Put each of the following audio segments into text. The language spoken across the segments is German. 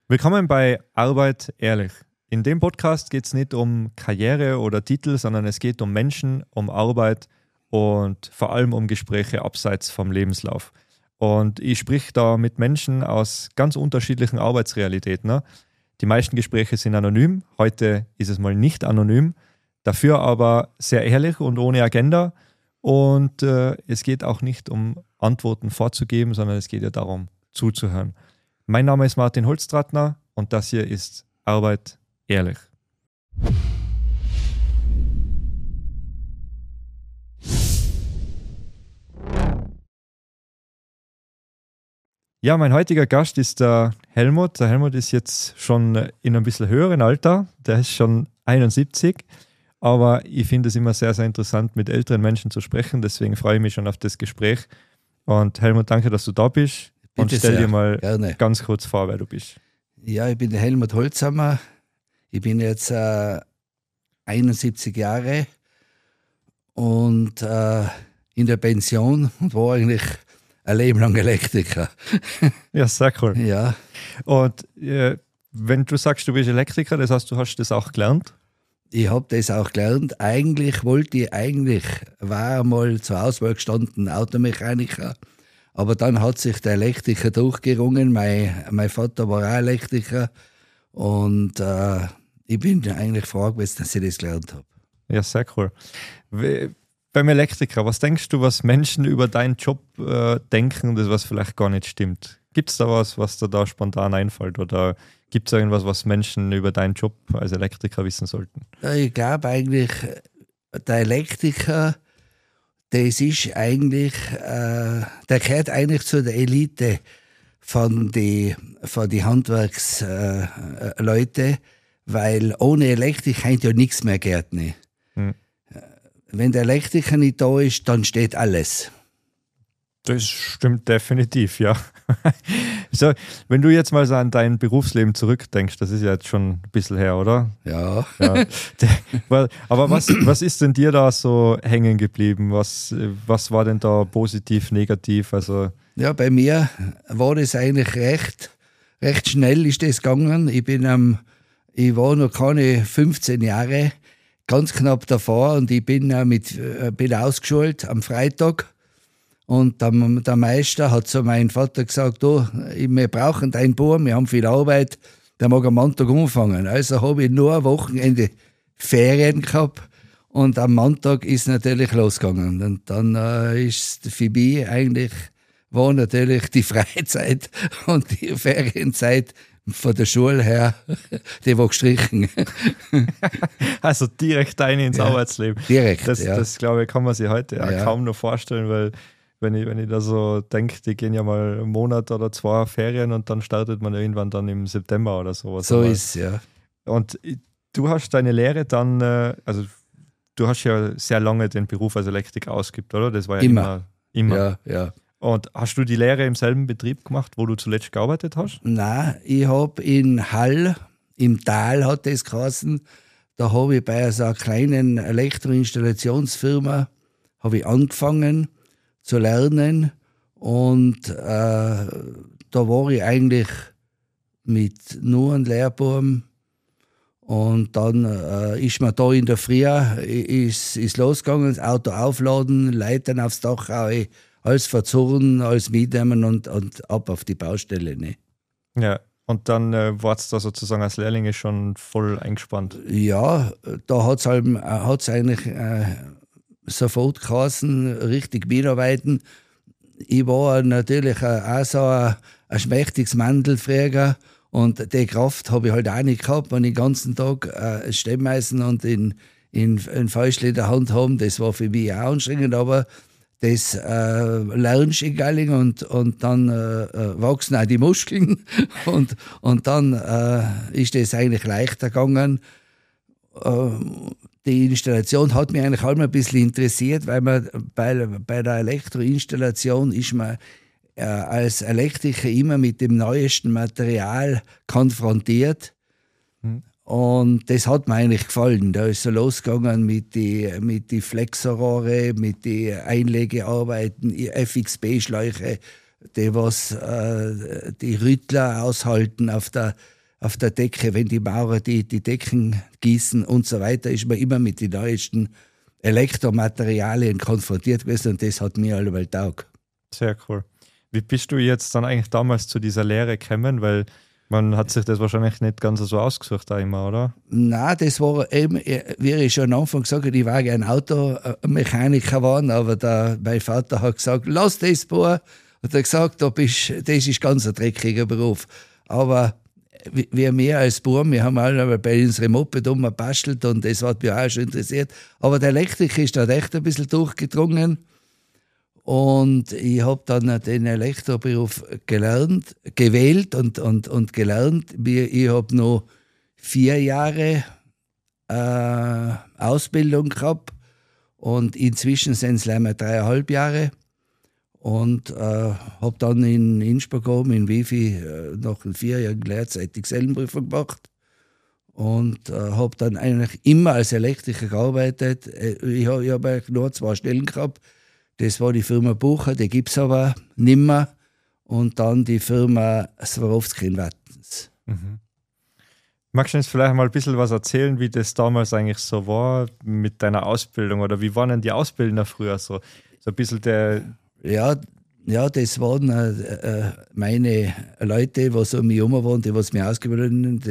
Willkommen bei Arbeit ehrlich. In dem Podcast geht es nicht um Karriere oder Titel, sondern es geht um Menschen, um Arbeit und vor allem um Gespräche abseits vom Lebenslauf. Und ich sprich da mit Menschen aus ganz unterschiedlichen Arbeitsrealitäten. Ne? Die meisten Gespräche sind anonym, heute ist es mal nicht anonym, dafür aber sehr ehrlich und ohne Agenda. Und es geht auch nicht um Antworten vorzugeben, sondern es geht ja darum, zuzuhören. Mein Name ist Martin Holztrattner und das hier ist Arbeit ehrlich. Ja, mein heutiger Gast ist der Helmut. Der Helmut ist jetzt schon in ein bisschen höheren Alter. Der ist schon 71. Aber ich finde es immer sehr, sehr interessant, mit älteren Menschen zu sprechen. Deswegen freue ich mich schon auf das Gespräch. Und Helmut, danke, dass du da bist. Und stell dir mal ganz kurz vor, wer du bist. Ja, ich bin der Helmut Holzhammer. Ich bin jetzt 71 Jahre und in der Pension und war eigentlich ein Leben lang Elektriker. Ja, sehr cool. Ja. Und wenn du sagst, du bist Elektriker, das heißt, du hast das auch gelernt? Ich habe das auch gelernt. War mal zur Auswahl gestanden, Automechaniker. Aber dann hat sich der Elektriker durchgerungen. Mein Vater war auch Elektriker. Und ich bin eigentlich froh gewesen, dass ich das gelernt habe. Ja, sehr cool. Beim Elektriker, was denkst du, was Menschen über deinen Job denken, das was vielleicht gar nicht stimmt? Gibt es da was dir da spontan einfällt? Oder gibt es irgendwas, was Menschen über deinen Job als Elektriker wissen sollten? Ich glaube eigentlich, der Elektriker, das ist eigentlich, der gehört eigentlich zu der Elite von die Handwerksleute, weil ohne Elektriker hat ja nichts mehr Gärtner. Wenn der Elektriker nicht da ist, dann steht alles. Das stimmt definitiv, ja. So, wenn du jetzt mal so an dein Berufsleben zurückdenkst, das ist ja jetzt schon ein bisschen her, oder? Ja. Aber was ist denn dir da so hängen geblieben? Was war denn da positiv, negativ? Also ja, bei mir war das eigentlich recht schnell ist das gegangen. Ich war noch keine 15 Jahre, ganz knapp davor, und ich bin ausgeschult am Freitag. Und der Meister hat zu meinem Vater gesagt, wir brauchen deinen Bub, wir haben viel Arbeit, der mag am Montag anfangen. Also habe ich nur ein Wochenende Ferien gehabt und am Montag ist natürlich losgegangen. Und dann ist für mich war natürlich die Freizeit und die Ferienzeit von der Schule her, die war gestrichen. Also direkt rein ins Arbeitsleben. Direkt, Das glaube ich, kann man sich heute auch kaum noch vorstellen, weil wenn ich da so denke, die gehen ja mal einen Monat oder 2 Ferien und dann startet man irgendwann dann im September oder sowas. So ist es, ja. Und du hast deine Lehre dann, also du hast ja sehr lange den Beruf als Elektriker ausgeübt, oder? Das war ja immer. Ja. Und hast du die Lehre im selben Betrieb gemacht, wo du zuletzt gearbeitet hast? Nein, ich habe in Hall, im Tal hat das geheißen, da habe ich bei so einer kleinen Elektroinstallationsfirma angefangen zu lernen, und da war ich eigentlich mit nur einem Lehrbuben, und dann ist man da in der Früh ist losgegangen, das Auto aufladen, Leitern aufs Dach, alles verzurren, alles mitnehmen und ab auf die Baustelle. Ne? Ja, und dann warst du da sozusagen als Lehrlinge schon voll eingespannt. Ja, da hat's eigentlich sofort geheißen, richtig mitarbeiten. Ich war natürlich auch so ein schmächtiges Mandelfräger, und die Kraft habe ich halt auch nicht gehabt, wenn ich den ganzen Tag Stemmeisen und in Fäustle in der Hand haben. Das war für mich auch anstrengend, aber das lernst du egal, und dann wachsen auch die Muskeln und dann ist das eigentlich leichter gegangen. Die Installation hat mich eigentlich auch ein bisschen interessiert, weil man bei der Elektroinstallation ist man als Elektriker immer mit dem neuesten Material konfrontiert. Und das hat mir eigentlich gefallen. Da ist so losgegangen mit die Flexorohre, mit die Einlegearbeiten, FXB-Schläuche, die Rüttler aushalten auf der auf der Decke, wenn die Maurer die Decken gießen und so weiter, ist man immer mit den neuesten Elektromaterialien konfrontiert gewesen und das hat mir allemal taugt. Sehr cool. Wie bist du jetzt dann eigentlich damals zu dieser Lehre gekommen? Weil man hat sich das wahrscheinlich nicht ganz so ausgesucht da immer, oder? Nein, das war eben, wie ich schon am Anfang gesagt habe, ich war gerne Automechaniker geworden, aber mein Vater hat gesagt, lass das Bohr. Hat er gesagt, das ist ganz ein dreckiger Beruf. Aber wir als Bauern, wir haben alle bei unserem Moped gebastelt und das hat mich auch schon interessiert. Aber der Elektrik ist da echt ein bisschen durchgedrungen. Und ich habe dann den Elektroberuf gewählt und gelernt. Ich habe noch 4 Jahre Ausbildung gehabt und inzwischen sind es leider 3,5 Jahre. Und habe dann in Innsbruck oben in Wifi nach 4 Jahren gleichzeitig Gesellenprüfung gemacht und habe dann eigentlich immer als Elektriker gearbeitet. Ich habe nur 2 Stellen gehabt. Das war die Firma Bucher, die gibt es aber nimmer. Und dann die Firma Swarovski in Wattens. Mhm. Magst du uns vielleicht mal ein bisschen was erzählen, wie das damals eigentlich so war mit deiner Ausbildung? Oder wie waren denn die Ausbildner früher so? So ein bisschen der... Ja, das waren meine Leute, die so um mich herum waren, die was mich ausgebildet haben.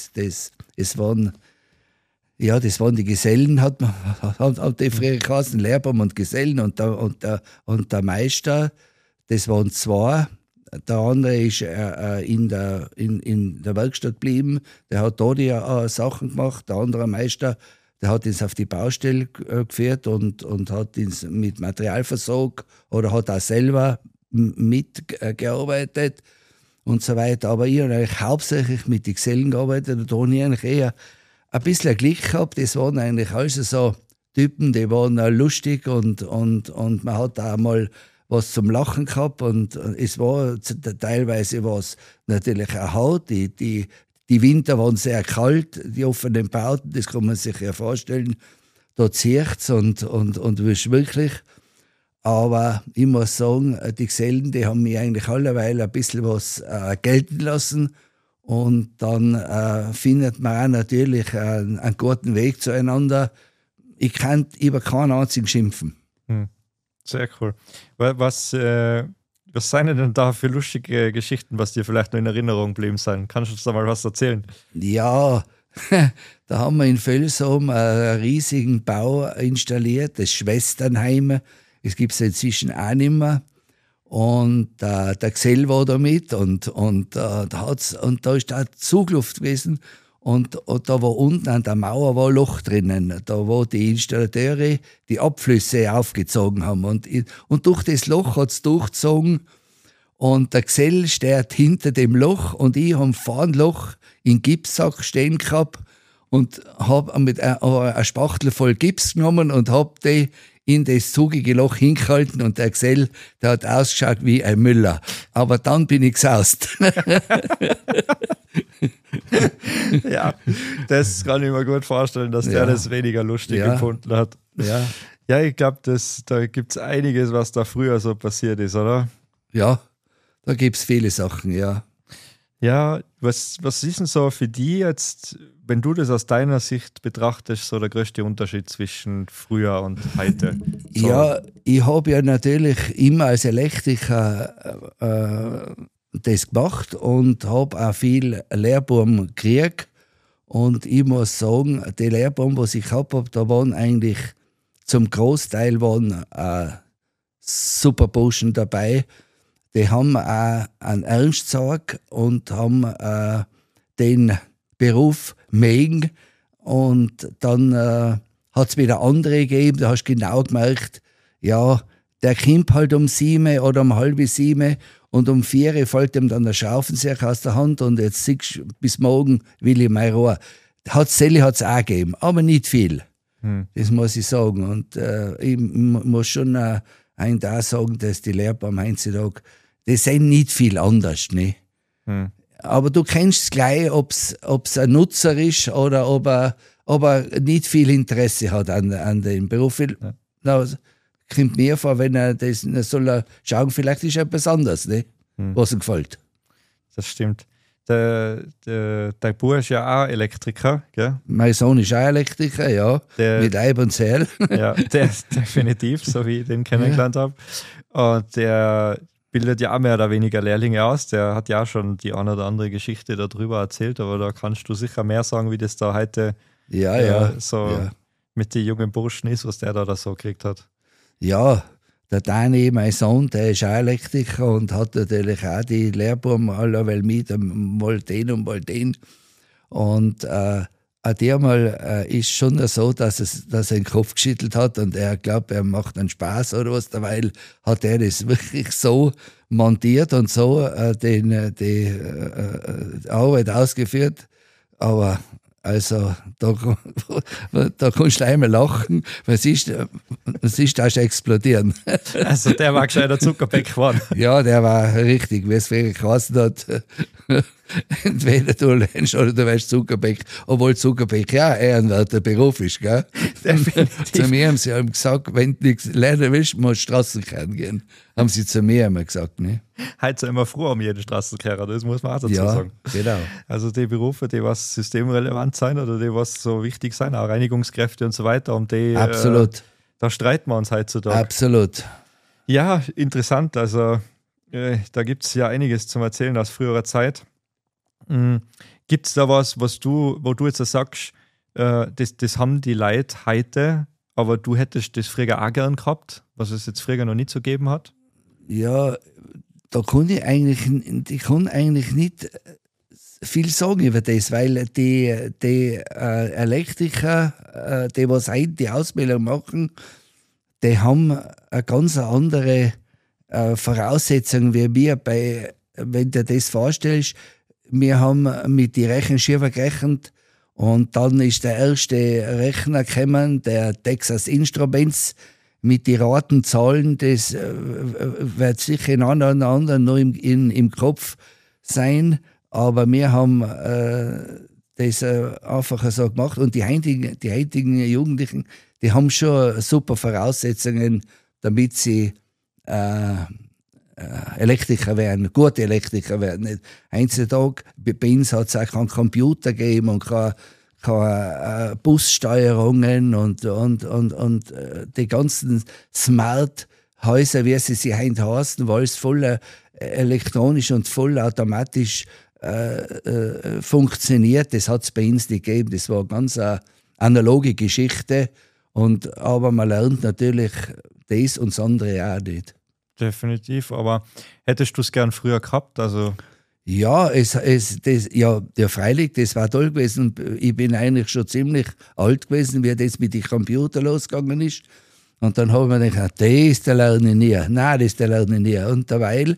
Das waren die Gesellen, hat die früher geheißen, Lehrbaum und Gesellen und der Meister, das waren 2. Der andere ist in der Werkstatt geblieben, der hat da die Sachen gemacht. Der andere Meister, der hat uns auf die Baustelle geführt und hat uns mit Material versorgt oder hat auch selber mitgearbeitet und so weiter. Aber ich habe eigentlich hauptsächlich mit den Gesellen gearbeitet und da habe ich eigentlich eher ein bisschen Glück gehabt. Das waren eigentlich also so Typen, die waren lustig und man hat auch mal was zum Lachen gehabt und es war teilweise was natürlich auch Haut. Die Winter waren sehr kalt, die offenen Bauten, das kann man sich ja vorstellen. Da zieht es und wirklich. Aber ich muss sagen, die Gesellen, die haben mich eigentlich alleweil ein bisschen was gelten lassen. Und dann findet man auch natürlich einen guten Weg zueinander. Ich kann über keinen einzigen schimpfen. Sehr cool. Was sind denn da für lustige Geschichten, was dir vielleicht noch in Erinnerung geblieben sind? Kannst du uns da mal was erzählen? Ja, da haben wir in Völsum einen riesigen Bau installiert, das Schwesternheim. Es gibt es inzwischen auch nicht mehr. Und der Gesell war da mit und da ist da Zugluft gewesen. Und da war unten an der Mauer war ein Loch drinnen, da wo die Installateure die Abflüsse aufgezogen haben. Und durch das Loch hat es durchgezogen und der Gesell steht hinter dem Loch und ich habe vor dem Loch in Gipssack stehen gehabt und habe mit einer Spachtel voll Gips genommen und habe die in das zugige Loch hingehalten und der Gesell, der hat ausgeschaut wie ein Müller. Aber dann bin ich gesaust. Ja, das kann ich mir gut vorstellen, dass der das weniger lustig gefunden hat. Ja, ich glaube, da gibt es einiges, was da früher so passiert ist, oder? Ja, da gibt es viele Sachen, ja. Ja, was ist denn so für die jetzt, wenn du das aus deiner Sicht betrachtest, so der größte Unterschied zwischen früher und heute? So. Ja, ich habe ja natürlich immer als Elektriker das gemacht und habe auch viel Lehrbuben gekriegt. Und ich muss sagen, die Lehrbuben, die ich gehabt habe, da waren eigentlich zum Großteil super Burschen dabei. Die haben auch einen Ernst gezeigt und haben den Beruf mögen. Und dann hat es wieder andere gegeben, da hast du genau gemerkt, ja, der kommt halt um 7 oder um halb 7 und um 4 fällt ihm dann der Schraubenzieher aus der Hand und jetzt siehst du, bis morgen will ich mein Rohr. Zelle hat es auch gegeben, aber nicht viel. Das muss ich sagen. Und ich muss schon da sagen, dass die Lehrbuben heutzutage, die sind nicht viel anders. Ne? Aber du kennst es gleich, ob es ein Nutzer ist oder ob er nicht viel Interesse hat an dem Beruf. Ja. Kommt mir vor, wenn er das soll er schauen, vielleicht ist er etwas anderes, ne? Was ihm gefällt. Das stimmt. dein Bruder ist ja auch Elektriker, gell? Mein Sohn ist auch Elektriker, ja, mit Leib und Seele. Ja, der definitiv, so wie ich den kennengelernt habe. Und der bildet ja auch mehr oder weniger Lehrlinge aus. Der hat ja auch schon die eine oder andere Geschichte darüber erzählt, aber da kannst du sicher mehr sagen, wie das da heute mit den jungen Burschen ist, was der da so gekriegt hat. Ja, der Dani, mein Sohn, der ist auch Elektriker und hat natürlich auch die Lehrbuben alle, weil mit mal den und mal den. Und auch dermal ist schon so, dass er den Kopf geschüttelt hat und er glaubt, er macht einen Spaß oder was, weil hat er das wirklich so montiert und so die Arbeit ausgeführt. Aber also, da kannst du einmal lachen, was ist da schon explodieren. Also, der war gescheiter Zuckerbeck geworden. Ja, der war richtig, wie es früher geheißen hat. Entweder du lernst oder du wirst Zuckerbeck. Obwohl Zuckerbeck ja ehrenwerter Beruf ist, gell? Zu mir haben sie gesagt, wenn du nichts lernen willst, musst du Straßenkern gehen. Haben sie zu mir immer gesagt, ne? Heute sind immer froh um jeden Straßenkehrer, das muss man auch dazu sagen. Genau. Also die Berufe, die was systemrelevant sein oder die was so wichtig sein, auch Reinigungskräfte und so weiter, um die Absolut. Da streiten wir uns heutzutage. Absolut. Ja, interessant. Also da gibt es ja einiges zum Erzählen aus früherer Zeit. Gibt es da was, wo du jetzt sagst, das haben die Leute heute, aber du hättest das früher auch gern gehabt, was es jetzt früher noch nicht so gegeben hat? Ja, da kann ich eigentlich nicht viel sagen über das, weil die Elektriker, die was heute die Ausbildung machen, die haben eine ganz andere Voraussetzung wie wir wenn du das vorstellst. Wir haben mit den Rechenschiefer gerechnet und dann ist der erste Rechner gekommen, der Texas Instruments, mit den raten Zahlen. Das wird sicher in anderen noch im Kopf sein, aber wir haben das einfach so gemacht und die heutigen Jugendlichen, die haben schon super Voraussetzungen, damit sie Elektriker werden, gute Elektriker werden. Heutzutage, bei uns hat es auch keinen Computer gegeben und keine Bussteuerungen und die ganzen Smart-Häuser, wie sie heute heißen, weil es voll elektronisch und voll automatisch funktioniert. Das hat es bei uns nicht gegeben. Das war eine ganz analoge Geschichte. Aber man lernt natürlich das und das andere auch nicht. Definitiv, aber hättest du es gern früher gehabt? Also ja, freilich, das war toll gewesen. Ich bin eigentlich schon ziemlich alt gewesen, wie das mit den Computern losgegangen ist. Und dann habe ich mir gedacht, das lerne ich nie. Nein, das lerne ich nie. Und derweil,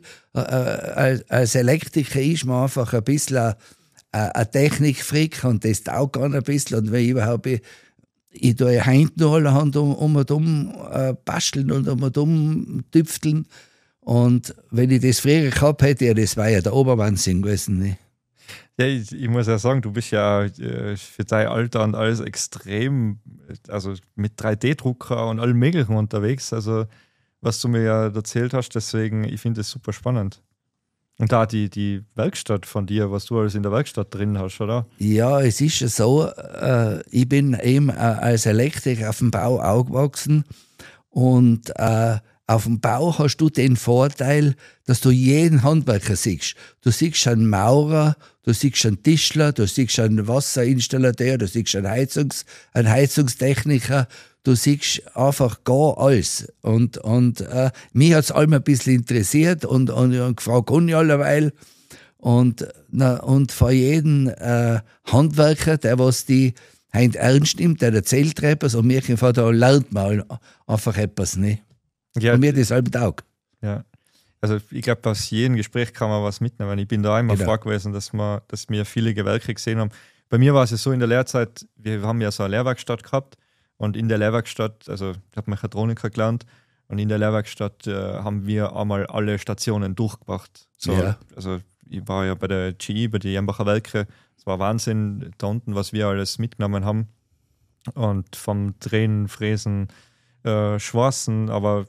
als Elektriker ist man einfach ein bisschen ein Technikfreak und das taugt gar ein bisschen. Und wenn ich überhaupt ich tue heute noch allerhand um und um basteln und um und um tüfteln. Und wenn ich das früher gehabt hätte, ja, das war ja der Oberwahnsinn gewesen. Ne? Ja, ich muss ja sagen, du bist ja für dein Alter und alles extrem, also mit 3D-Drucker und allem Möglichen unterwegs. Also, was du mir ja erzählt hast, deswegen, ich finde das super spannend. Und da die Werkstatt von dir, was du alles in der Werkstatt drin hast, oder? Ja, es ist ja so, ich bin eben als Elektriker auf dem Bau aufgewachsen und auf dem Bau hast du den Vorteil, dass du jeden Handwerker siehst. Du siehst einen Maurer, du siehst einen Tischler, du siehst einen Wasserinstallateur, du siehst einen Heizungstechniker, du siehst einfach gar alles. Und mich hat es allem ein bisschen interessiert und gefragt, kann ich alleweil. Und vor jedem Handwerker, der was die heint ernst nimmt, der erzählt etwas und mir von da lernt man einfach etwas, ne? Ja, und mir das halb taugt. Ja, also ich glaube, aus jedem Gespräch kann man was mitnehmen. Ich bin da immer froh gewesen, dass wir viele Gewerke gesehen haben. Bei mir war es so in der Lehrzeit, wir haben ja so eine Lehrwerkstatt gehabt und in der Lehrwerkstatt, also ich habe Mechatroniker gelernt und in der Lehrwerkstatt haben wir einmal alle Stationen durchgemacht. So, ja. Also ich war ja bei der GE, bei den Jenbacher Werke, es war Wahnsinn da unten, was wir alles mitgenommen haben und vom Drehen, Fräsen, Schwarzen, aber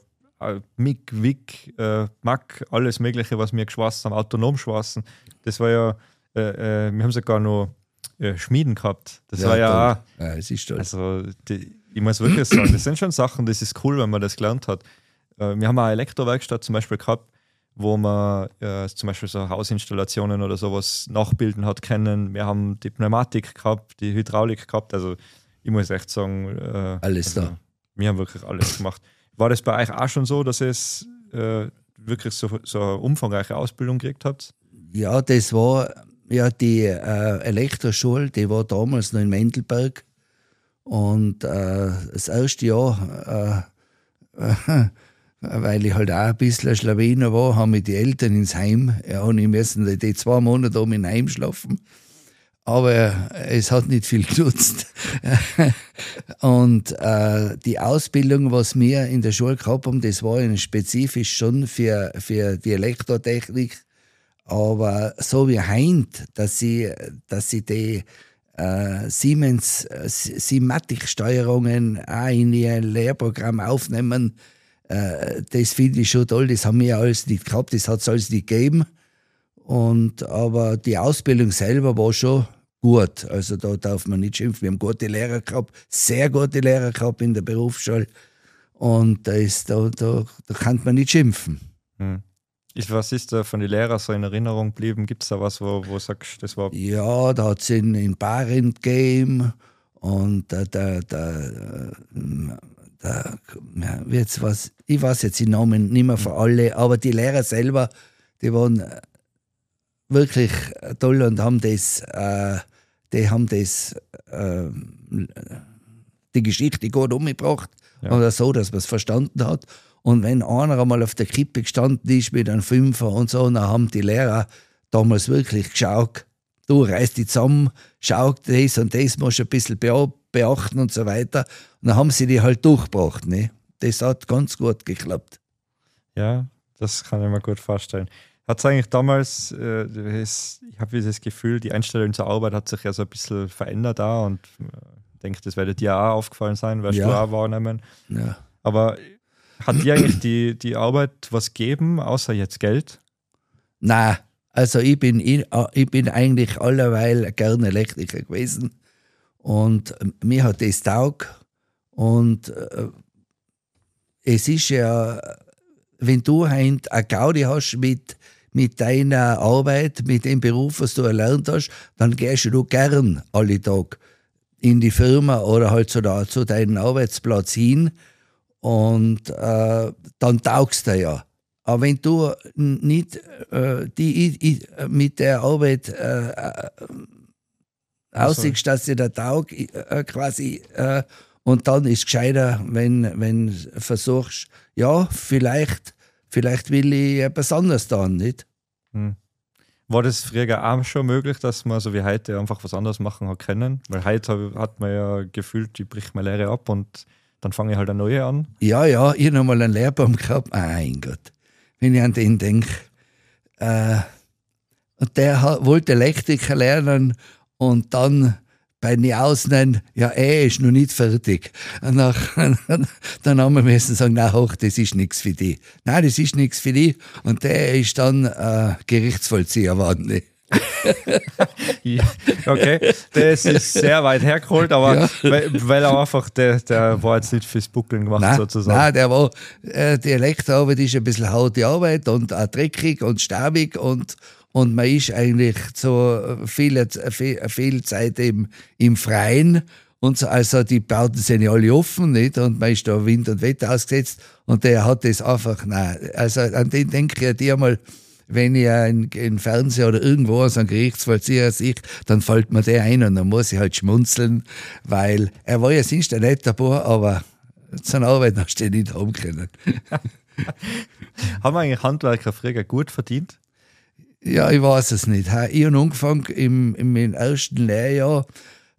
MIG, WIG, MAG, alles Mögliche, was wir geschweißt haben, autonom schweißen. Das war ja wir haben sogar noch Schmieden gehabt. Das Ja, war ja auch, ja, es ist toll. also ich muss wirklich sagen, das sind schon Sachen, das ist cool, wenn man das gelernt hat. Wir haben auch eine Elektrowerkstatt zum Beispiel gehabt, wo man zum Beispiel so Hausinstallationen oder sowas nachbilden hat können. Wir haben die Pneumatik gehabt, die Hydraulik gehabt. Also ich muss echt sagen, Alles also, da. wir haben wirklich alles gemacht. War das bei euch auch schon so, dass ihr wirklich so eine umfangreiche Ausbildung gekriegt habt? Ja, das war ja die Elektroschule, die war damals noch in Mendelberg. Und das erste Jahr, weil ich halt auch ein bisschen ein Schlawiner war, haben mich die Eltern ins Heim, und ich müssen die 2 Monate oben im Heim schlafen. Aber es hat nicht viel genutzt. Und die Ausbildung, was wir in der Schule gehabt haben, das war spezifisch schon für die Elektrotechnik. Aber so wie heint, dass sie die Siemens Simatic-Steuerungen auch in ihr Lehrprogramm aufnehmen, das finde ich schon toll. Das haben wir alles nicht gehabt, das hat es alles nicht gegeben. Aber die Ausbildung selber war schon gut. Also da darf man nicht schimpfen. Wir haben gute Lehrer gehabt, sehr gute Lehrer gehabt in der Berufsschule. Und da kann man nicht schimpfen. Was ist da von den Lehrern so in Erinnerung geblieben? Gibt es da was, wo du sagst, das war... Ja, da hat es in Barent gegeben und ich weiß jetzt die Namen nicht mehr von alle, aber die Lehrer selber, die waren wirklich toll und haben die Geschichte gut umgebracht, oder so, dass man es verstanden hat. Und wenn einer einmal auf der Kippe gestanden ist mit einem Fünfer und so, dann haben die Lehrer damals wirklich geschaut, du reiß dich zusammen, schau das und das musst du ein bisschen beachten und so weiter. Und dann haben sie die halt durchgebracht. Ne? Das hat ganz gut geklappt. Ja, das kann ich mir gut vorstellen. Hat es eigentlich damals, ich habe das Gefühl, die Einstellung zur Arbeit hat sich ja so ein bisschen verändert da und ich denke, das wird dir auch aufgefallen sein, wirst du auch wahrnehmen. Ja. Aber hat dir eigentlich die Arbeit was gegeben, außer jetzt Geld? Nein, also ich bin eigentlich alleweil gern Elektriker gewesen und mir hat das taugt. Und es ist ja, wenn du eine Gaudi hast mit deiner Arbeit, mit dem Beruf, was du erlernt hast, dann gehst du gern alle Tage in die Firma oder halt zu deinem Arbeitsplatz hin. Und dann taugst du ja. Aber wenn du nicht mit der Arbeit aussiehst, dass dir der Taug quasi, und dann ist es gescheiter, wenn du versuchst, ja, vielleicht will ich etwas anderes tun, nicht? War das früher auch schon möglich, dass man so wie heute einfach was anderes machen hat können? Weil heute hat man ja gefühlt, ich brich meine Lehre ab und dann fange ich halt eine neue an. Ja, ich habe noch mal einen Lehrbaum gehabt. Mein Gott, wenn ich an den denke. Und der wollte Elektriker lernen und dann bei den Außen, ja, er ist noch nicht fertig. Und dann haben wir müssen sagen, nein, hoch, das ist nichts für dich. Nein, das ist nichts für dich. Und der ist dann Gerichtsvollzieher geworden. Ja, okay, das ist sehr weit hergeholt, aber ja. weil er einfach, der war jetzt nicht fürs Buckeln gemacht sozusagen. Nein, der war, die Elektroarbeit ist ein bisschen harte Arbeit und auch dreckig und staubig und man ist eigentlich so viel Zeit im Freien und so, also die Bauten sind ja alle offen, nicht? Und man ist da Wind und Wetter ausgesetzt und der hat das einfach, also an den denke ich ja dir mal, wenn ich im Fernsehen oder irgendwo so einen Gerichtsvollzieher sehe, dann fällt mir der ein und dann muss ich halt schmunzeln, weil er war ja sonst ein netter Bub, aber seine Arbeit hast du nicht haben können. Haben eigentlich Handwerker früher gut verdient? Ja, ich weiß es nicht. Ich habe angefangen im ersten Lehrjahr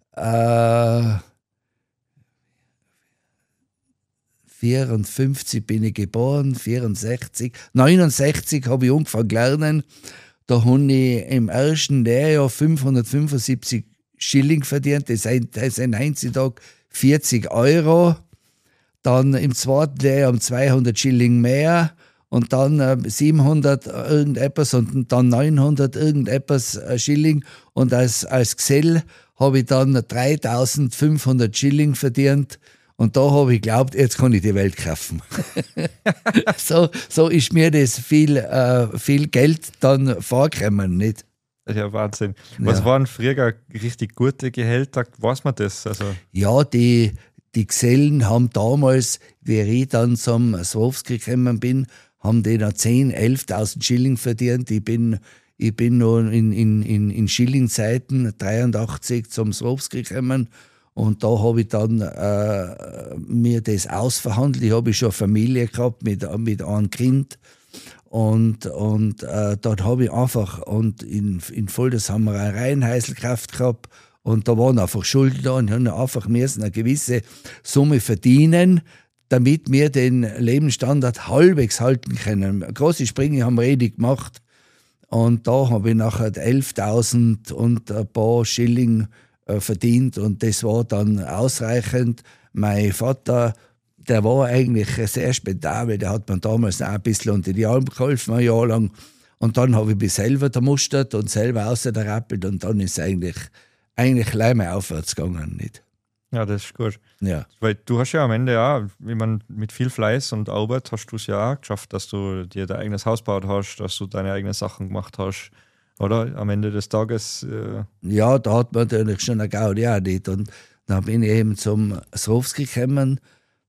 54 bin ich geboren, 64, 69 habe ich angefangen zu lernen. Da habe ich im ersten Lehrjahr 575 Schilling verdient, das sind heutzutage 40 Euro. Dann im zweiten Lehrjahr um 200 Schilling mehr und dann 700 irgendetwas und dann 900 irgendetwas Schilling. Und als Gesell habe ich dann 3.500 Schilling verdient. Und da habe ich geglaubt, jetzt kann ich die Welt kaufen. so ist mir das viel Geld dann vorgekommen, nicht? Ja, Wahnsinn. Was waren früher richtig gute Gehälter? Weiß man das? Also Ja, die Gesellen haben damals, wie ich dann zum Swarovski gekommen bin, haben die noch 10.000, 11.000 Schilling verdient. Ich bin noch in Schillingzeiten 83 zum Swarovski gekommen. Und da habe ich dann mir das ausverhandelt. Ich habe schon Familie gehabt mit einem Kind. Und dort habe ich einfach in Volders haben wir eine Reihenheiselkraft gehabt. Und da waren einfach Schulden da und haben einfach müssen eine gewisse Summe verdienen, damit wir den Lebensstandard halbwegs halten können. Große Sprünge haben wir nicht gemacht. Und da habe ich nachher 11.000 und ein paar Schilling verdient und das war dann ausreichend. Mein Vater, der war eigentlich sehr spendabel, der hat mir damals auch ein bisschen unter die Arme geholfen, ein Jahr lang. Und dann habe ich mich selber gemustert und selber ausgerappelt und dann ist es eigentlich gleich mal aufwärts gegangen. Nicht? Ja, das ist gut. Ja. Weil du hast ja am Ende mit viel Fleiß und Arbeit hast du es ja auch geschafft, dass du dir dein eigenes Haus gebaut hast, dass du deine eigenen Sachen gemacht hast. Oder? Am Ende des Tages. Ja, da hat man natürlich schon eine Gaudi auch nicht. Und dann bin ich eben zum Swarovski gekommen.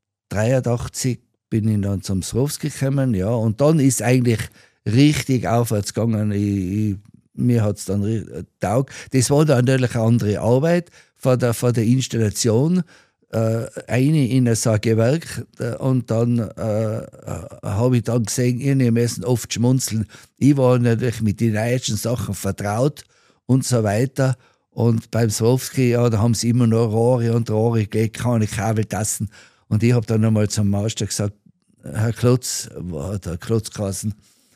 83 bin ich dann zum Swarovski gekommen, ja. Und dann ist eigentlich richtig aufwärts gegangen. Mir hat es dann getaugt. Das war dann natürlich eine andere Arbeit von der Installation. Eine in so ein Gewerk und dann habe ich dann gesehen, wir müssen oft schmunzeln. Ich war natürlich mit den neuesten Sachen vertraut und so weiter. Und beim Swarovski, ja, da haben sie immer noch Rohre und Rohre gelegt, keine Kabeltassen. Und ich habe dann einmal zum Meister gesagt, Herr Klotz, der Klotzkassen,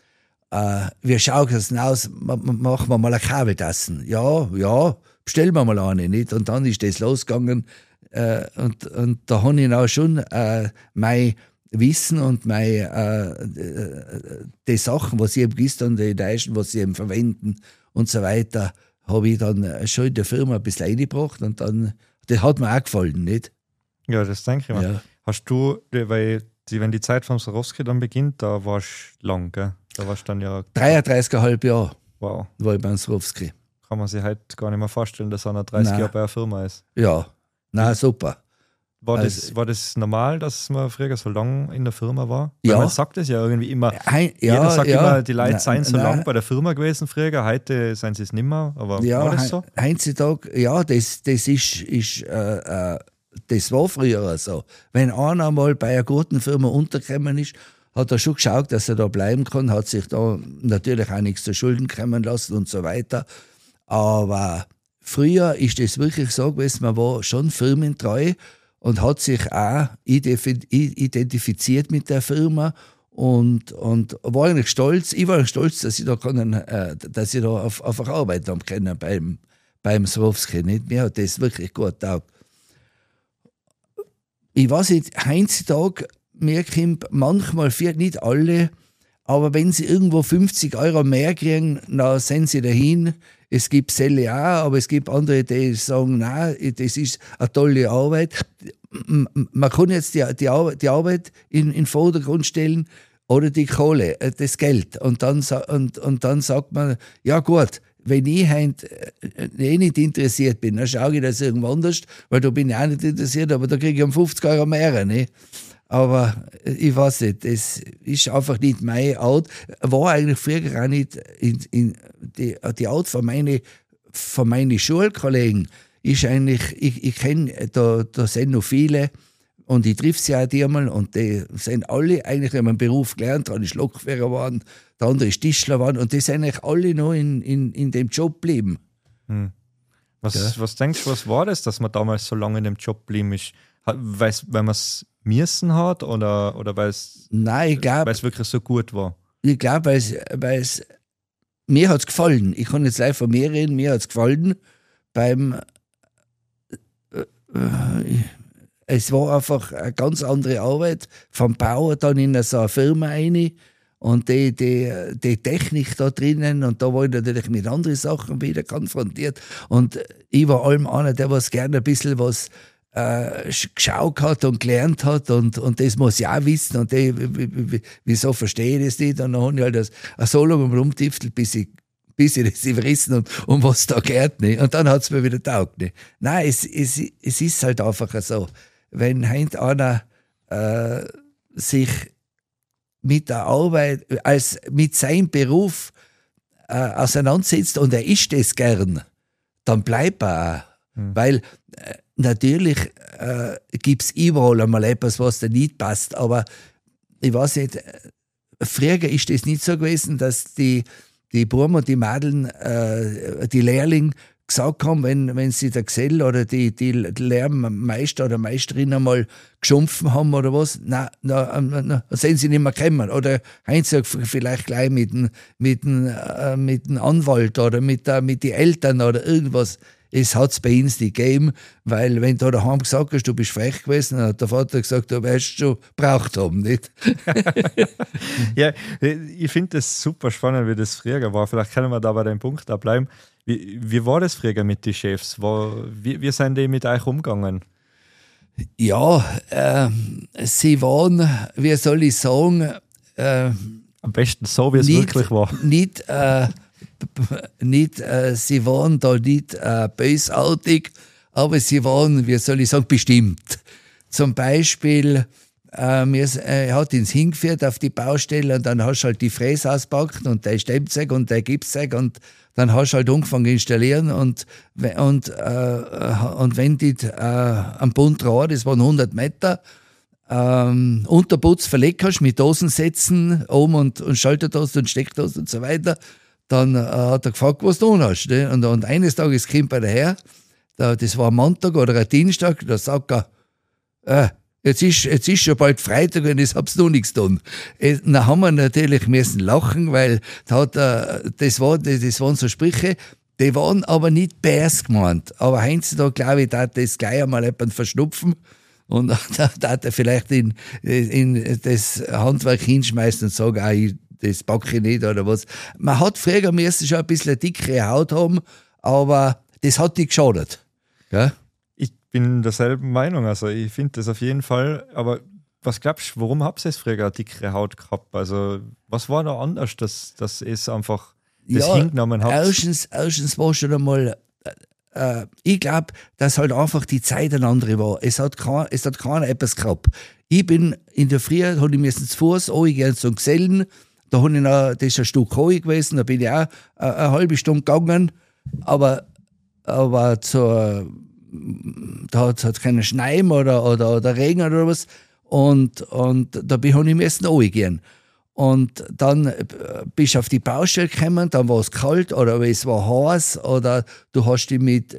wie schaut das denn aus? Machen wir mal eine Kabeltassen. Ja, bestellen wir mal eine, nicht? Und dann ist das losgegangen. Und da habe ich auch schon mein Wissen und die Sachen, was ich eben gewusst habe, die Deutschen, was sie eben verwenden und so weiter, habe ich dann schon in der Firma ein bisschen eingebracht und dann, das hat mir auch gefallen, nicht? Ja, das denke ich mal. Ja. Hast du, weil wenn die Zeit vom Swarovski dann beginnt, da warst du lang, gell? Da warst du dann ja... 33,5 Jahre Wow. war ich beim Swarovski. Kann man sich heute gar nicht mehr vorstellen, dass einer 30 Jahre bei einer Firma ist. Ja, na super. War das normal, dass man früher so lange in der Firma war? Ja. Weil man sagt es ja irgendwie immer. Jeder sagt immer, die Leute seien so lange bei der Firma gewesen früher, heute seien sie es nicht mehr. Aber ja, war das so? Heutzutage, ja, das war früher so. Wenn einer mal bei einer guten Firma untergekommen ist, hat er schon geschaut, dass er da bleiben kann, hat sich da natürlich auch nichts zu Schulden kommen lassen und so weiter. Aber früher ist es wirklich so gewesen, man war schon firmentreu und hat sich auch identifiziert mit der Firma und war eigentlich stolz. Ich war stolz, dass ich da auf der Arbeit haben können beim Swarovski. Nicht? Mir hat das wirklich gut getaugt. Ich weiß nicht, heutzutage, mir kommt manchmal, nicht alle, aber wenn sie irgendwo 50 € mehr kriegen, dann sind sie dahin. Es gibt Selle auch, aber es gibt andere, die sagen, nein, das ist eine tolle Arbeit. Man kann jetzt die Arbeit in den Vordergrund stellen oder die Kohle, das Geld. Und dann sagt man, ja gut, wenn ich nicht interessiert bin, dann schaue ich das irgendwo anders, weil da bin ich auch nicht interessiert, aber da kriege ich 50 € mehr. Ne? Aber ich weiß nicht, das ist einfach nicht meine Art. War eigentlich früher auch nicht die Art von meinen Schulkollegen. Ist eigentlich, ich kenne, da sind noch viele und ich treffe sie auch die einmal und die sind alle eigentlich, wenn man einen Beruf gelernt hat, ist Lokführer geworden, der andere ist Tischler geworden und die sind eigentlich alle noch in dem Job geblieben. Was denkst du, was war das, dass man damals so lange in dem Job geblieben ist? Weil man es müssen hat oder weil es wirklich so gut war? Ich glaube, weil es mir hat es gefallen. Ich kann jetzt live von mir reden, mir hat es gefallen. Es war einfach eine ganz andere Arbeit. Vom Bauer dann in so eine Firma rein und die Technik da drinnen, und da war ich natürlich mit anderen Sachen wieder konfrontiert, und ich war allem einer, der was gerne ein bisschen was geschaut hat und gelernt hat, und das muss ich auch wissen, und wieso verstehe ich das nicht, und dann habe ich halt so lange rumtiftelt, bis ich das wissen und was da geht, nicht. Und dann hat es mir wieder taugt, nicht. Nein, es ist halt einfach so, wenn heint einer sich mit der Arbeit, mit seinem Beruf auseinandersetzt und er ist das gern, dann bleibt er auch. Weil natürlich gibt es überall einmal etwas, was da nicht passt, aber ich weiß nicht, früher ist das nicht so gewesen, dass die Buben und die Mädeln, die Lehrlinge gesagt haben, wenn sie der Gesell oder die Lehrmeister oder Meisterin einmal geschumpfen haben oder was, na, sind sie nicht mehr gekommen. Oder Heinz vielleicht gleich mit dem Anwalt oder mit den Eltern oder irgendwas. Es hat es bei uns nicht gegeben, weil wenn du daheim gesagt hast, du bist frech gewesen, dann hat der Vater gesagt, du wirst schon gebraucht haben, nicht? Ja, ich finde das super spannend, wie das früher war. Vielleicht können wir da bei dem Punkt da bleiben. Wie war das früher mit den Chefs? Wie sind die mit euch umgegangen? Ja, sie waren, wie soll ich sagen, am besten so, wie es wirklich war. Sie waren da nicht bösartig, aber sie waren, wie soll ich sagen, bestimmt. Zum Beispiel, er hat uns hingeführt auf die Baustelle, und dann hast du halt die Fräse auspackt und der Stemmzeug und der Gipszeug, und dann hast du halt angefangen zu installieren, und wenn die am Bunddraht, das waren 100 Meter, Unterputz verlegt hast mit Dosensätzen oben und Schalterdosen und Steckdosen und so weiter, dann hat er gefragt, was du hast. Ne? Und eines Tages kommt er daher, das war ein Montag oder ein Dienstag, da sagt er, jetzt ist schon bald Freitag und jetzt hab's noch nichts getan. Dann haben wir natürlich müssen lachen, weil das waren so Sprüche, die waren aber nicht bärs gemeint. Aber heutzutage, glaube ich, da das gleich einmal jemand verschnupfen und da hat er vielleicht in das Handwerk hinschmeißen und sagen, das packe ich nicht oder was. Man hat früher müssen schon ein bisschen eine dickere Haut haben, aber das hat nicht geschadet. Ja? Ich bin derselben Meinung, also ich finde das auf jeden Fall, aber was glaubst du, warum habt ihr es früher eine dickere Haut gehabt? Also was war da anders, dass es einfach das hingenommen habt? Erstens war schon einmal, ich glaube, dass halt einfach die Zeit eine andere war. Es hat keiner etwas gehabt. Ich bin in der Früh, habe ich müssen zu Fuß gehen zum Gesellen. Da habe ich noch, das ist ein Stück hoch gewesen, da bin ich auch eine halbe Stunde gegangen, aber da hat es keinen Schneim oder Regen oder was, und da habe ich müssen gehen. Und dann bist du auf die Baustelle gekommen, dann war es kalt oder es war heiß oder du hast dich mit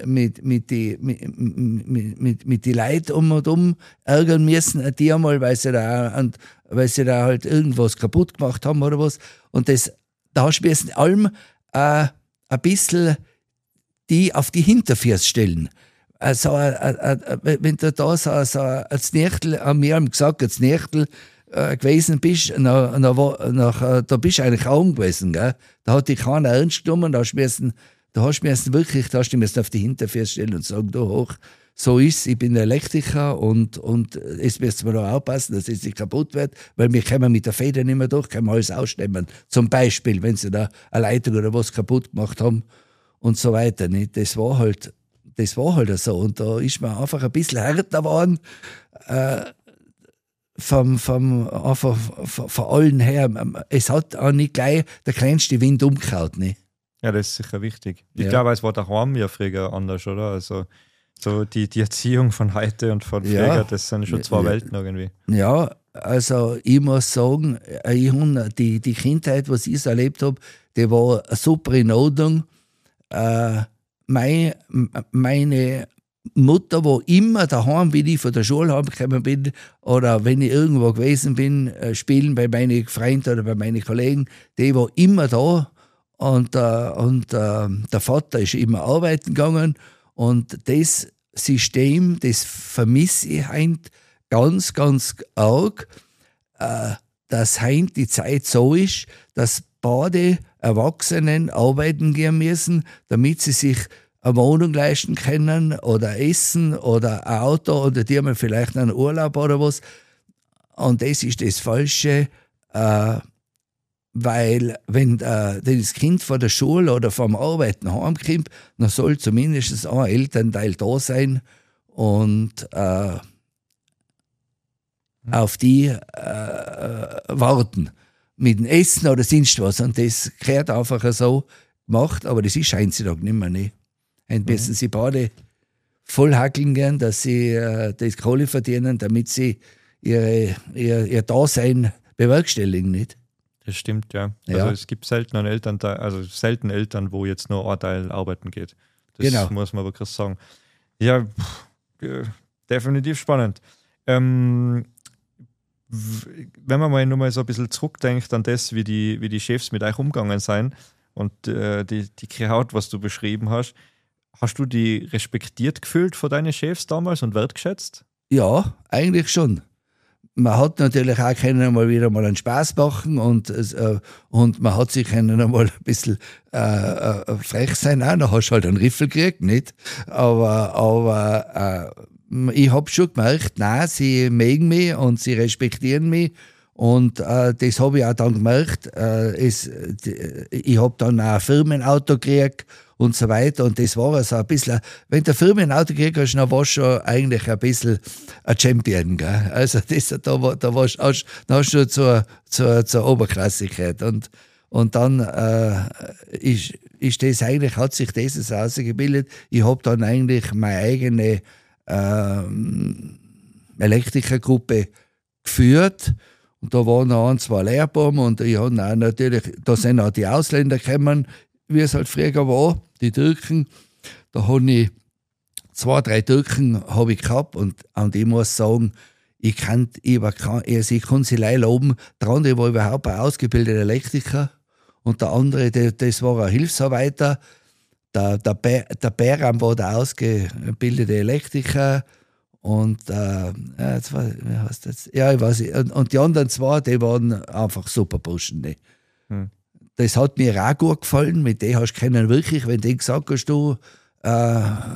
die Leuten um und um ärgern müssen, die einmal, weil sie da halt irgendwas kaputt gemacht haben oder was. Und da hast du müssen allem ein bisschen die auf die Hinterfüße stellen. Also, wenn du da so ein Znechtel, haben wir gesagt, ein Znechtel gewesen bist, da bist du eigentlich kaum gewesen. Gell? Da hat dich keiner ernst genommen, da hast du dich auf die Hinterfüße stellen und sagen, du hoch, so ist's, ich bin Elektriker und jetzt müsst mir noch aufpassen, dass es nicht kaputt wird, weil wir können mit der Feder nicht mehr durch, können wir alles ausstemmen. Zum Beispiel, wenn sie da eine Leitung oder was kaputt gemacht haben und so weiter. Nicht? Das war halt so. Und da ist man einfach ein bisschen härter geworden, von allen her. Es hat auch nicht gleich der kleinste Wind umgehauen. Ne? Ja, das ist sicher wichtig. Ich glaube, es war daheim ja früher anders, oder? Also so die Erziehung von heute und von früher, das sind schon zwei Welten irgendwie. Ja, also ich muss sagen, die Kindheit, was ich so erlebt habe, die war super in Ordnung. Meine Mutter war immer daheim, wenn ich von der Schule heimgekommen bin oder wenn ich irgendwo gewesen bin, spielen bei meinen Freunden oder bei meinen Kollegen, die war immer da und der Vater ist immer arbeiten gegangen, und das System, das vermisse ich heute ganz, ganz arg. dass heint die Zeit so ist, dass beide Erwachsenen arbeiten gehen müssen, damit sie sich eine Wohnung leisten können oder Essen oder ein Auto oder die haben vielleicht einen Urlaub oder was. Und das ist das Falsche, weil wenn das Kind von der Schule oder vom Arbeiten heimkommt, dann soll zumindest ein Elternteil da sein und auf die warten. Mit dem Essen oder sonst was. Und das gehört einfach so gemacht, aber das ist heutzutage nicht mehr. Nicht. Dann müssen sie beide voll hackeln gehen, dass sie das Kohle verdienen, damit sie ihr Dasein bewerkstelligen. Nicht? Das stimmt, ja. Also es gibt selten Eltern, wo jetzt nur ein Teil arbeiten geht. Das muss man wirklich sagen. Ja, definitiv spannend. Wenn man mal nochmal so ein bisschen zurückdenkt an das, wie die Chefs mit euch umgegangen sind und die Kraut, was du beschrieben hast, hast du die respektiert gefühlt von deinen Chefs damals und wertgeschätzt? Ja, eigentlich schon. Man hat natürlich auch können mal wieder mal einen Spaß machen und man hat sich können mal ein bisschen frech sein auch, dann hast du halt einen Riffel gekriegt, nicht? Aber ich habe schon gemerkt, nein, sie mögen mich und sie respektieren mich und das habe ich auch dann gemerkt. Ich habe dann auch ein Firmenauto gekriegt und so weiter und das war also ein bisschen, wenn du ein Firmenauto gekriegt hast, dann warst du schon eigentlich ein bisschen ein Champion, gell? Also da hast du zur Oberklassigkeit und dann ist das eigentlich, hat sich das ausgebildet. Ich habe dann eigentlich meine eigene Elektrikergruppe geführt und da waren noch 1, 2 Lehrbuben und ich habe auch natürlich, da sind auch die Ausländer gekommen, wie es halt früher war, die Türken. Da habe ich 2, 3 Türken habe ich gehabt und ich muss sagen, ich kann sie leider loben. Der andere war überhaupt ein ausgebildeter Elektriker und der andere, das war ein Hilfsarbeiter. Der Beram war der ausgebildete Elektriker und ich weiß nicht. Und die anderen 2, die waren einfach super Burschen. Ne? Das hat mir auch gut gefallen. Mit denen hast du können wirklich, wenn du gesagt hast, du da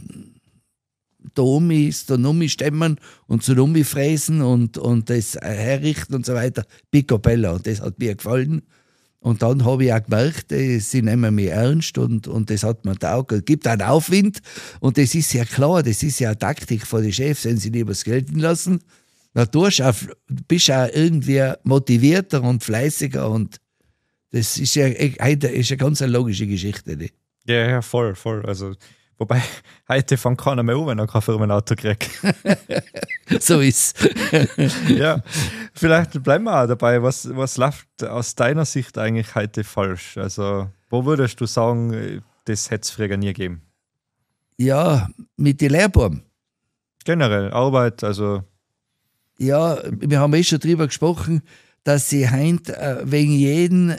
stemmen und so fräsen und das herrichten und so weiter. Picobello. Und das hat mir gefallen. Und dann habe ich auch gemerkt, sie nehmen mich ernst und das hat mir taugt. Es gibt einen Aufwind und das ist ja klar, das ist ja eine Taktik von den Chefs, wenn sie lieber das gelten lassen. Dann bist du auch irgendwie motivierter und fleißiger und das ist ja eine ganz logische Geschichte. Nicht? Ja, voll. Also, wobei, heute fängt keiner mehr an, wenn er kein Firmenauto kriegt. So ist Ja, vielleicht bleiben wir auch dabei. Was läuft aus deiner Sicht eigentlich heute falsch? Also, wo würdest du sagen, das hätte es früher nie gegeben? Ja, mit den Lehrbuben. Generell, Arbeit, also. Ja, wir haben schon drüber gesprochen, dass sie heint wegen jeden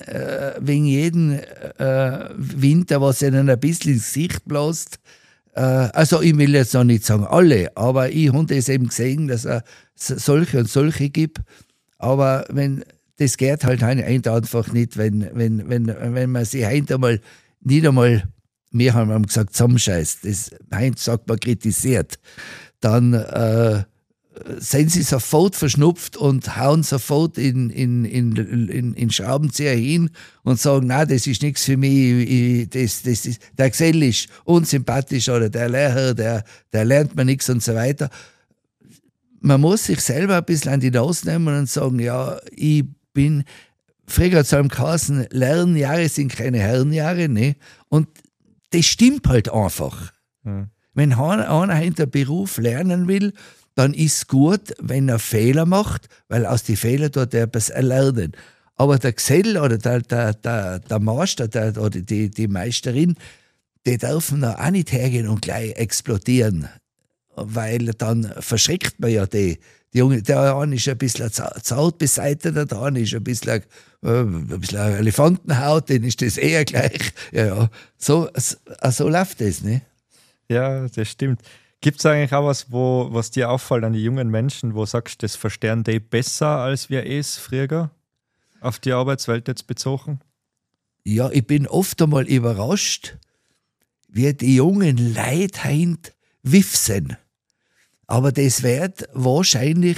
Winter, was ihnen ein bisschen ins Gesicht bläst, also ich will jetzt noch nicht sagen alle, aber ich habe es eben gesehen, dass es solche und solche gibt, aber das geht halt einfach nicht, wenn man sich heint einmal nicht einmal, wir haben gesagt, zusammenscheißt, das heint sagt man kritisiert, dann sind sie sofort verschnupft und hauen sofort in Schraubenzieher hin und sagen, nein, das ist nichts für mich, das ist, der Gesell ist unsympathisch oder der Lehrer, der lernt mir nichts und so weiter. Man muss sich selber ein bisschen an die Nase nehmen und sagen, ja, ich bin, früher zu einem Kassen, Lernjahre sind keine Herrenjahre, ne? Und das stimmt halt einfach. Wenn einer hinter Beruf lernen will, dann ist es gut, wenn er Fehler macht, weil aus den Fehlern tut er etwas erlernen. Aber der Gesell oder der Meister oder die Meisterin, die dürfen da auch nicht hergehen und gleich explodieren, weil dann verschreckt man ja die. Der eine ist ein bisschen zart beseiteter, der andere ist ein bisschen Elefantenhaut, den ist das eher gleich. Ja. So läuft das, ne? Ja, das stimmt. Gibt es eigentlich auch was dir auffällt an die jungen Menschen, wo du sagst, das verstehen die besser, als wir es früher auf die Arbeitswelt jetzt bezogen? Ja, ich bin oft einmal überrascht, wie die jungen Leute heint wiffsen. Aber das wird wahrscheinlich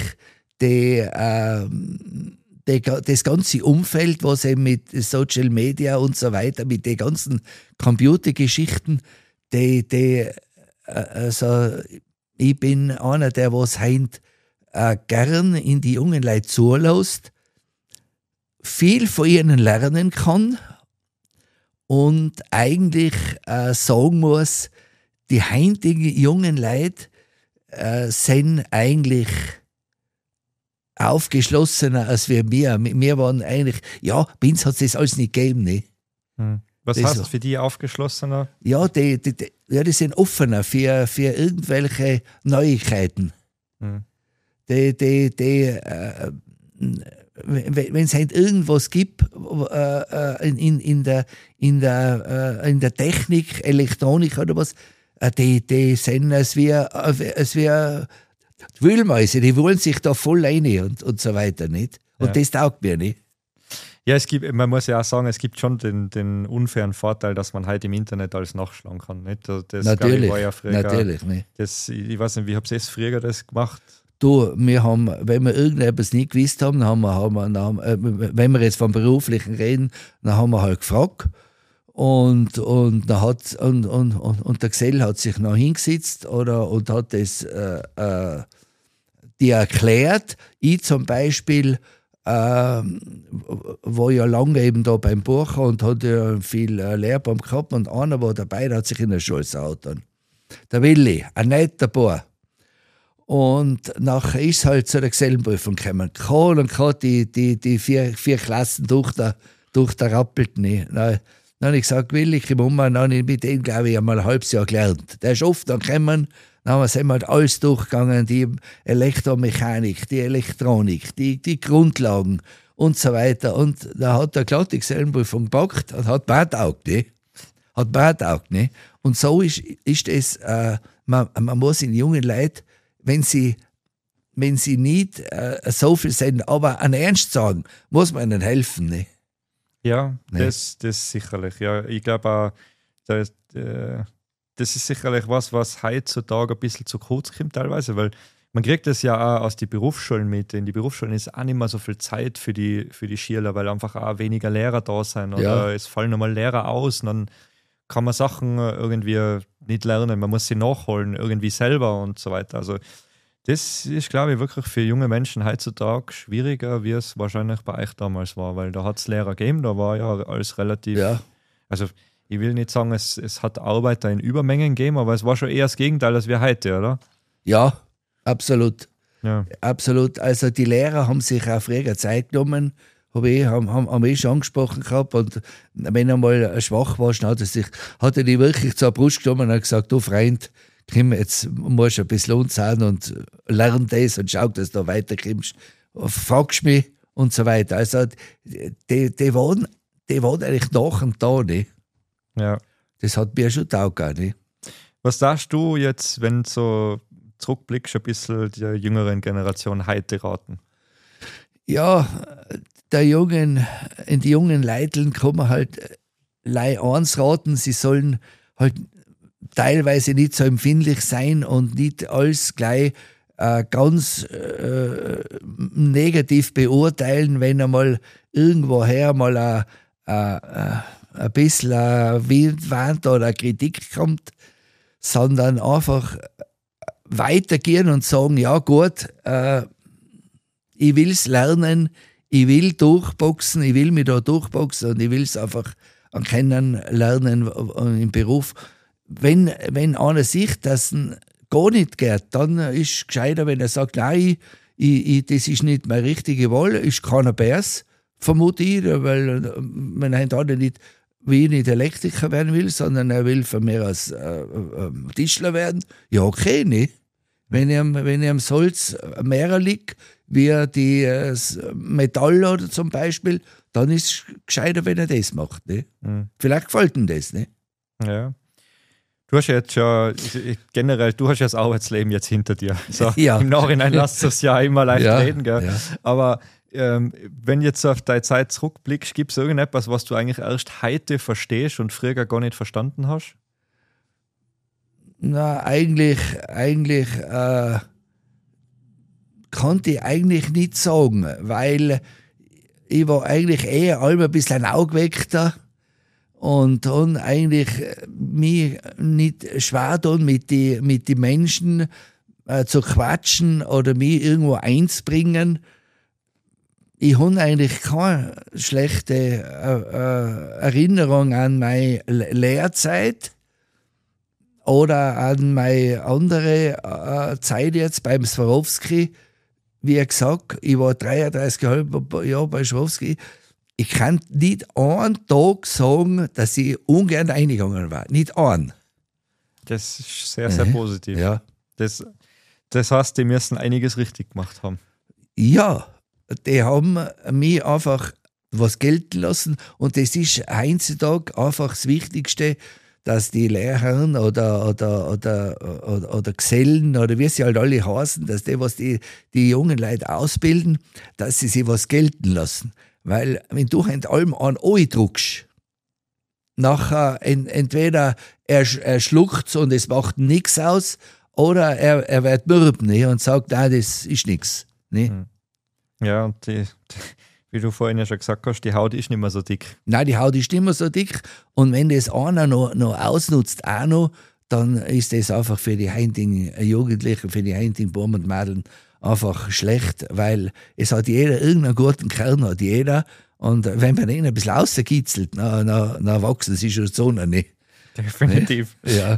das ganze Umfeld, was eben mit Social Media und so weiter, mit den ganzen Computergeschichten, also ich bin einer, der was heint gern in die jungen Leute zulässt, viel von ihnen lernen kann und eigentlich sagen muss, die heutigen jungen Leute sind eigentlich aufgeschlossener als wir. Wir waren eigentlich, ja, bei uns hat es das alles nicht gegeben. Ne? Was das heißt für die aufgeschlossener? Ja, die sind offener für irgendwelche Neuigkeiten. Wenn es halt irgendwas gibt in der Technik, Elektronik oder was, die sind es wie Wühlmäuse, die wollen sich da voll rein und so weiter, nicht? Und Ja. das taugt mir nicht. Ja, man muss ja auch sagen, es gibt schon den unfairen Vorteil, dass man halt im Internet alles nachschlagen kann. Nicht? Das, Natürlich, ich, war ja früher, natürlich. Nicht. Ich weiß nicht, wie habt ihr es früher das gemacht? Du, wir haben, wenn wir irgendetwas nicht gewusst haben, wenn wir jetzt vom Beruflichen reden, dann haben wir halt gefragt. Und der Gesell hat sich noch hingesetzt und hat das dir erklärt. Ich zum Beispiel war ja lange eben da beim Bucher und hatte ja viel Lehrbaum gehabt und einer war dabei, der hat sich in der Schule gesaut. Der Willi, ein netter Bauer. Und nachher ist es halt zu der Gesellenprüfung gekommen. Kohl und Kohl, die vier Klassen durch der Rappelt. Dann habe ich gesagt, Willi, komm um, dann habe ich mit dem, glaube ich, einmal ein halbes Jahr gelernt. Der ist oft dann gekommen, dann sind wir halt alles durchgegangen, die Elektromechanik, die Elektronik, die Grundlagen und so weiter. Und da hat er klar die Gesellenprüfung gepackt und hat beantaugt, ne? Und so ist es, man muss in jungen Leuten, wenn sie nicht so viel sind, aber an Ernst sagen, muss man ihnen helfen, ne? Ja, Nee. das sicherlich. Ja, ich glaube auch, das ist sicherlich was heutzutage ein bisschen zu kurz kommt teilweise, weil man kriegt das ja auch aus den Berufsschulen mit. In die Berufsschulen ist auch nicht mehr so viel Zeit für die Schüler, weil einfach auch weniger Lehrer da sind oder es fallen nochmal Lehrer aus und dann kann man Sachen irgendwie nicht lernen, man muss sie nachholen, irgendwie selber und so weiter. Also das ist, glaube ich, wirklich für junge Menschen heutzutage schwieriger, wie es wahrscheinlich bei euch damals war, weil da hat es Lehrer gegeben, da war ja alles relativ, also ich will nicht sagen, es hat Arbeiter in Übermengen gegeben, aber es war schon eher das Gegenteil als wir heute, oder? Ja, absolut. Ja. Absolut. Also die Lehrer haben sich auch früher Zeit genommen, haben wir schon angesprochen gehabt. Und wenn er mal schwach war, hat er die wirklich zur Brust genommen und hat gesagt, du Freund, komm, jetzt musst du ein bisschen unzahlen und lern das und schau, dass du da weiterkommst. Fragst mich und so weiter. Also die waren eigentlich nach und da, ne? Ja. Das hat mir schon taugt, ne? Was sagst du jetzt, wenn du so zurückblickst, ein bisschen der jüngeren Generation heute raten? Ja, in die jungen Leiteln kann man halt eins raten, sie sollen halt teilweise nicht so empfindlich sein und nicht alles gleich ganz negativ beurteilen, wenn einmal irgendwoher mal ein bisschen Wind oder Kritik kommt, sondern einfach weitergehen und sagen, ja gut, ich will es lernen, ich will durchboxen, ich will mich da durchboxen und ich will es einfach kennenlernen im Beruf. Wenn einer sieht, dass es gar nicht geht, dann ist es gescheiter, wenn er sagt, nein, das ist nicht meine richtige Wahl, ist keiner Bärs, vermute ich, weil man halt auch nicht, wie ich nicht Elektriker werden will, sondern er will von mir als Tischler werden. Ja, okay, ne? Wenn ihm das Holz mehr liegt, wie die Metall oder zum Beispiel, dann ist es gescheiter, wenn er das macht. Ne? Vielleicht gefällt ihm das. Ne? Ja. Du hast ja jetzt schon, generell, du hast ja das Arbeitsleben jetzt hinter dir. So, Ja. im Nachhinein lässt es ja immer leicht Ja, reden, gell? ja. Aber wenn jetzt auf deine Zeit zurückblickst, gibt es irgendetwas, was du eigentlich erst heute verstehst und früher gar nicht verstanden hast? Na, eigentlich konnte ich eigentlich nicht sagen, weil ich war eigentlich eher ein bisschen aufgeweckter und dann eigentlich mich nicht schwer tun, mit die Menschen zu quatschen oder mich irgendwo einzubringen. Ich habe eigentlich keine schlechte Erinnerung an meine Lehrzeit oder an meine andere Zeit jetzt beim Swarovski. Wie gesagt, ich war 33,5 Jahre bei Swarovski. Ich kann nicht einen Tag sagen, dass ich ungern eingegangen war. Nicht einen. Das ist sehr, sehr positiv. Ja. Das heißt, die müssen einiges richtig gemacht haben. Ja, die haben mich einfach was gelten lassen und das ist heutzutage einfach das Wichtigste, dass die Lehrherren oder Gesellen oder wie sie halt alle heißen, dass die, was die jungen Leute ausbilden, dass sie sich was gelten lassen. Weil wenn du in allem an druckst, nachher entweder er schluckt und es macht nichts aus oder er wird mürb und sagt, nein, das ist nichts. Ne? Ja, und wie du vorhin ja schon gesagt hast, die Haut ist nicht mehr so dick. Nein, die Haut ist nicht mehr so dick. Und wenn das einer noch ausnutzt, auch noch, dann ist das einfach für die heutigen Jugendlichen, für die heutigen Buben und Mädchen einfach schlecht, weil es hat jeder irgendeinen guten Kern, hat jeder. Und wenn man ihn ein bisschen rauskitzelt, dann wachsen sie schon so noch nicht. Definitiv. Ja.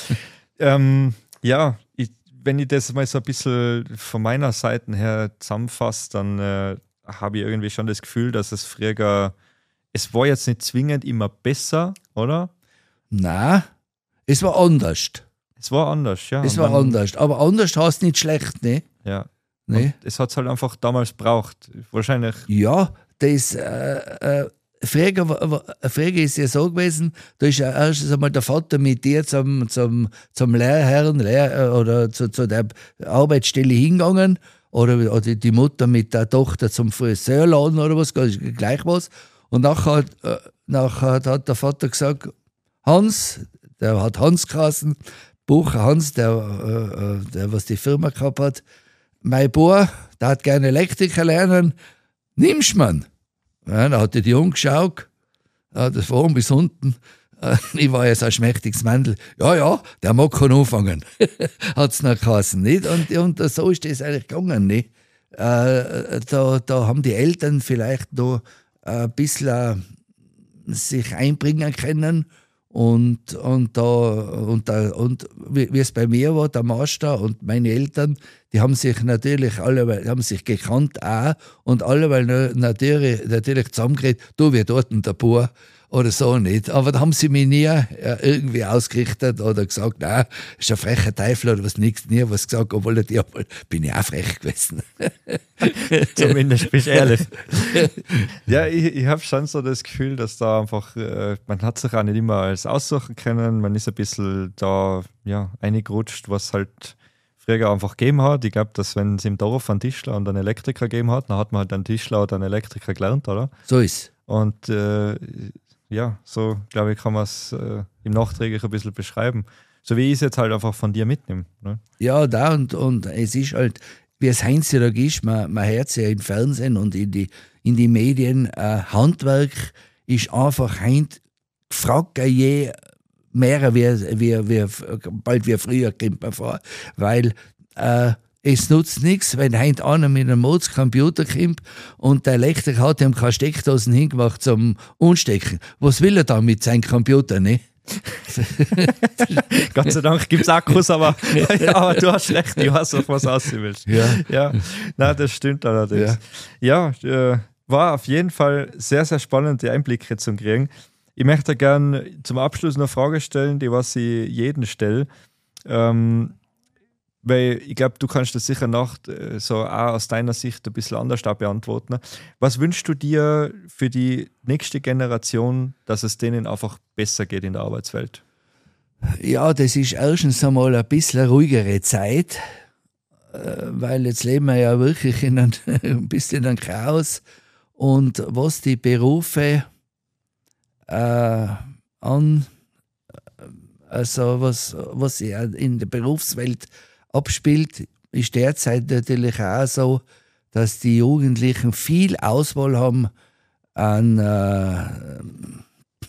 Ja, wenn ich das mal so ein bisschen von meiner Seite her zusammenfasse, dann habe ich irgendwie schon das Gefühl, dass es früher, es war jetzt nicht zwingend immer besser, oder? Nein, es war anders. Es war anders, ja. Es war anders. Aber anders heißt nicht schlecht, ne? Ja. Ne? Es hat es halt einfach damals braucht. Wahrscheinlich. Ja, das früher ist ja so gewesen, da ist ja erst einmal der Vater mit dir zum Lehrherrn oder zu der Arbeitsstelle hingegangen oder die Mutter mit der Tochter zum Friseurladen oder was, gleich was. Und nachher hat der Vater gesagt, Hans, der hat Hans geheißen, Bucher Hans, der was die Firma gehabt hat, mein Bub, der hat gerne Elektriker lernen, nimmst man. Ja, da hat die Jung geschaut, das von oben bis unten. Ich war ja so ein schmächtiges Mändel. Ja, der mag keinen anfangen. Hat es noch geheißen, nicht? Und so ist das eigentlich gegangen, nicht? Da haben die Eltern vielleicht noch ein bisschen sich einbringen können. Und wie es bei mir war, der Master und meine Eltern, die haben sich natürlich alle, haben sich gekannt auch und alle natürlich zusammengeredet, du, wir dort der Bub oder so nicht. Aber da haben sie mich nie irgendwie ausgerichtet oder gesagt, nein, ist ein frecher Teufel oder was, nichts, nie was gesagt, obwohl bin ich auch frech gewesen. Zumindest bist du ehrlich. Ja, ich habe schon so das Gefühl, dass da einfach, man hat sich auch nicht immer alles aussuchen können, man ist ein bisschen da reingerutscht, was halt früher einfach gegeben hat. Ich glaube, dass wenn es im Dorf einen Tischler und einen Elektriker gegeben hat, dann hat man halt einen Tischler oder einen Elektriker gelernt, oder? So ist. Und so glaube ich, kann man es im Nachträglich ein bisschen beschreiben. So wie ich es jetzt halt einfach von dir mitnehme. Ne? Ja, da und es ist halt, wie es heutzutage ist, man hört es ja im Fernsehen und in die Medien, Handwerk ist einfach heint gefragt je mehr bald wie früher kommt man vor, weil es nutzt nichts, wenn heint einer mit einem Computer kommt und der Elektriker hat ihm keine Steckdosen hingemacht zum Unstecken. Was will er da mit seinem Computer, ne? Gott sei Dank gibt es Akkus, aber du hast recht, ich weiß, auf was aussehen willst. Ja. Nein, das stimmt allerdings. Ja, war auf jeden Fall sehr, sehr spannend, die Einblicke zu kriegen. Ich möchte gerne zum Abschluss noch eine Frage stellen, die was ich jeden stelle. Weil ich glaube, du kannst das sicher so auch aus deiner Sicht ein bisschen anders auch beantworten. Was wünschst du dir für die nächste Generation, dass es denen einfach besser geht in der Arbeitswelt? Ja, das ist erstens einmal ein bisschen ruhigere Zeit, weil jetzt leben wir ja wirklich in ein bisschen ein Chaos. Und was die Berufe also was sich in der Berufswelt abspielt, ist derzeit natürlich auch so, dass die Jugendlichen viel Auswahl haben an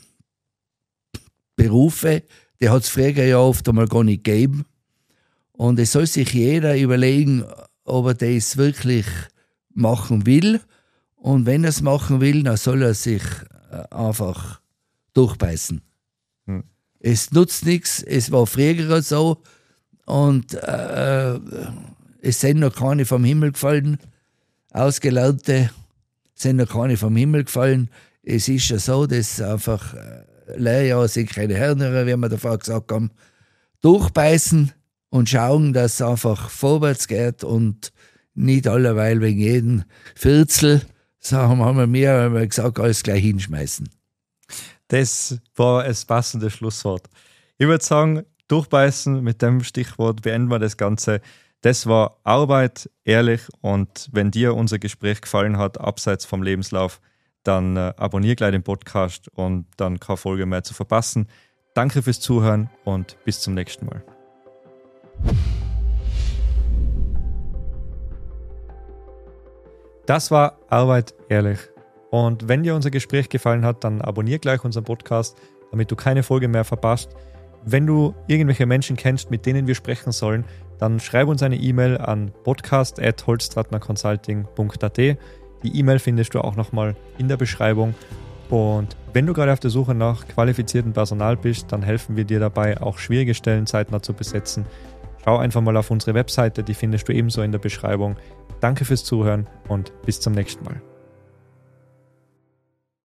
Berufe. Die hat es früher ja oft einmal gar nicht gegeben. Und es soll sich jeder überlegen, ob er das wirklich machen will. Und wenn er es machen will, dann soll er sich einfach durchbeißen. Es nutzt nichts, es war früher so. Und es sind noch keine vom Himmel gefallen. Ausgelernte sind noch keine vom Himmel gefallen. Es ist ja so, dass einfach Lehrjahre sind keine Hörner, wie wir davor gesagt haben. Durchbeißen und schauen, dass es einfach vorwärts geht und nicht alleweil wegen jedem Viertel, so haben wir gesagt, alles gleich hinschmeißen. Das war das passende Schlusswort. Ich würde sagen, durchbeißen, mit dem Stichwort beenden wir das Ganze. Das war Arbeit, ehrlich, und wenn dir unser Gespräch gefallen hat, abseits vom Lebenslauf, dann abonniere gleich den Podcast und dann keine Folge mehr zu verpassen. Danke fürs Zuhören und bis zum nächsten Mal. Das war Arbeit, ehrlich. Und wenn dir unser Gespräch gefallen hat, dann abonniere gleich unseren Podcast, damit du keine Folge mehr verpasst. Wenn du irgendwelche Menschen kennst, mit denen wir sprechen sollen, dann schreib uns eine E-Mail an podcast@holzstratnerconsulting.at. Die E-Mail findest du auch nochmal in der Beschreibung. Und wenn du gerade auf der Suche nach qualifiziertem Personal bist, dann helfen wir dir dabei, auch schwierige Stellen zeitnah zu besetzen. Schau einfach mal auf unsere Webseite, die findest du ebenso in der Beschreibung. Danke fürs Zuhören und bis zum nächsten Mal.